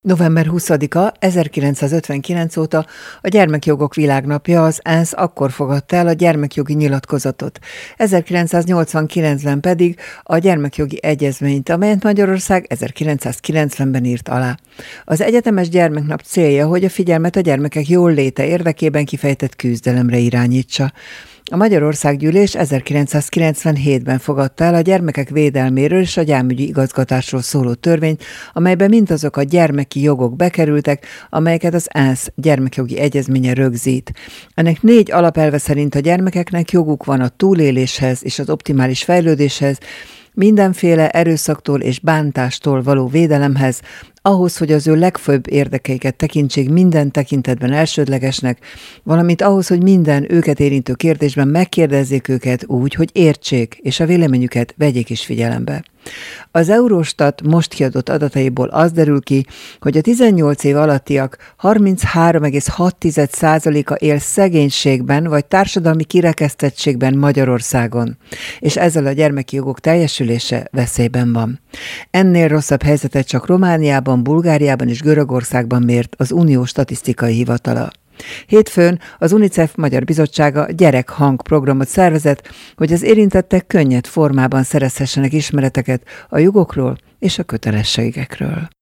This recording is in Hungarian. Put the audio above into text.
November 20-a 1959 óta a Gyermekjogok Világnapja, az ENSZ akkor fogadta el a gyermekjogi nyilatkozatot. 1989-ben pedig a gyermekjogi egyezményt, amelyet Magyarország 1990-ben írt alá. Az egyetemes gyermeknap célja, hogy a figyelmet a gyermekek jóléte érdekében kifejtett küzdelemre irányítsa. A Magyarországgyűlés 1997-ben fogadta el a gyermekek védelméről és a gyámügyi igazgatásról szóló törvényt, amelyben mindazok a gyermeki jogok bekerültek, amelyeket az ENSZ gyermekjogi egyezménye rögzít. Ennek 4 alapelve szerint a gyermekeknek joguk van a túléléshez és az optimális fejlődéshez, mindenféle erőszaktól és bántástól való védelemhez, ahhoz, hogy az ő legfőbb érdekeiket tekintsék minden tekintetben elsődlegesnek, valamint ahhoz, hogy minden őket érintő kérdésben megkérdezzék őket úgy, hogy értsék, és a véleményüket vegyék is figyelembe. Az Eurostat most kiadott adataiból az derül ki, hogy a 18 év alattiak 33,6%-a él szegénységben vagy társadalmi kirekesztettségben Magyarországon, és ezzel a gyermeki jogok teljesülése veszélyben van. Ennél rosszabb helyzetet csak Romániában, Bulgáriában és Görögországban mért az Unió statisztikai hivatala. Hétfőn az UNICEF Magyar Bizottsága gyerekhang programot szervezett, hogy az érintettek könnyed formában szerezhessenek ismereteket a jogokról és a kötelességekről.